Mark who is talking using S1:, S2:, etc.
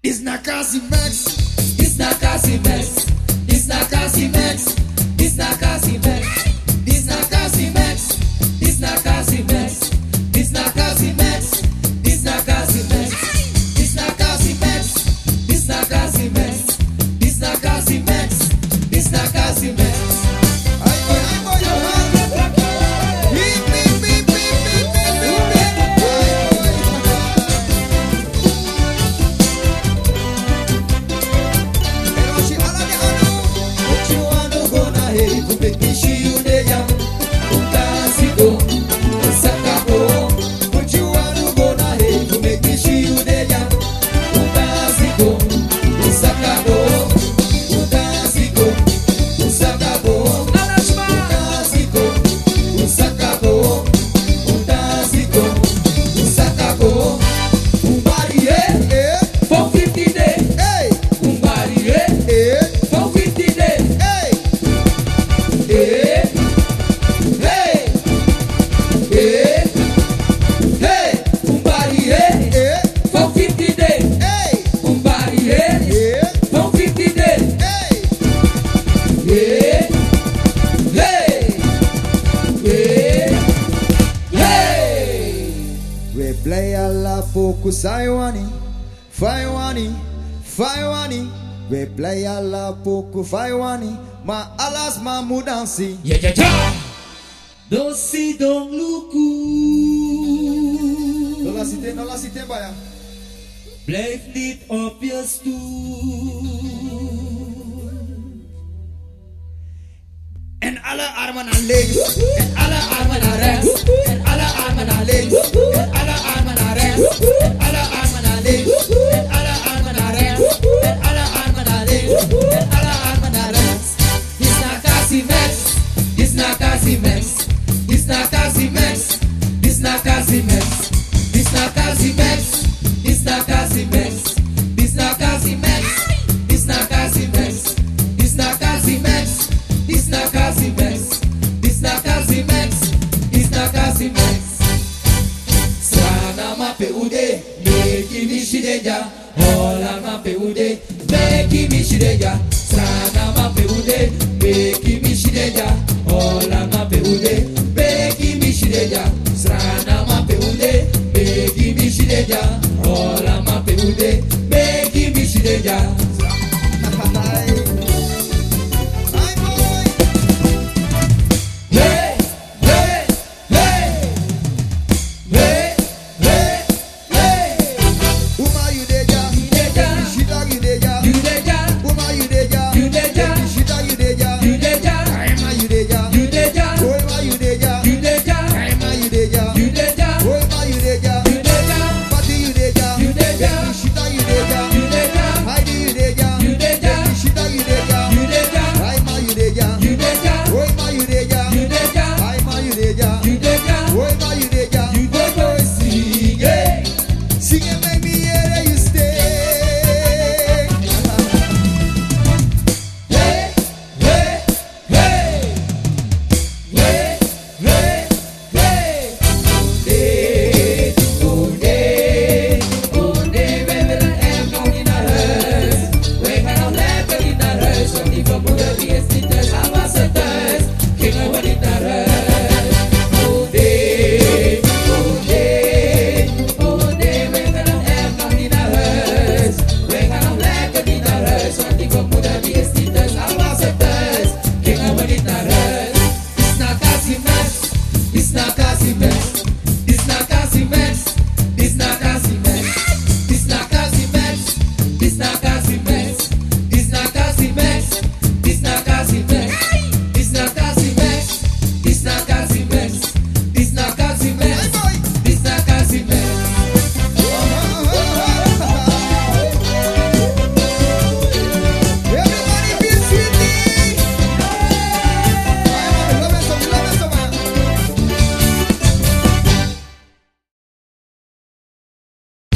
S1: It's not Casimex.
S2: It's not Casimex. It's not Casimex. It's not Casimex. It's not Casimex. It's not Casimex. It's not Casimex. It's not Casimex. It's not Casimex. It's not Casimex. It's not Casimex. It's not Casimex.
S1: We play alla pouco faiwani, ma alas ma mudansi.
S2: Yeah, yeah, yeah. Don't see, don't look.
S1: Non la cité, baya.
S2: Blijf niet op je stoel.
S1: En alle armen naar links.
S2: En alle armen naar rechts. En alle armen naar links. En alle armen naar rechts. En alle armen naar links. En alle armen naar rechts. En alle armen naar links. En alle armen naar rechts. Dis na Casimex. Dis na Casimex. Dis na Casimex. Dis na Casimex. Dis na Casimex. Dis na Casimex. Dis na Casimex. Dis na Casimex. Dis na Casimex. Dis na Casimex. Dis na Casimex. Dis na Casimex. Sana ma peude, meki mi shideja. Hola ma peude, meki mi shideja. Sana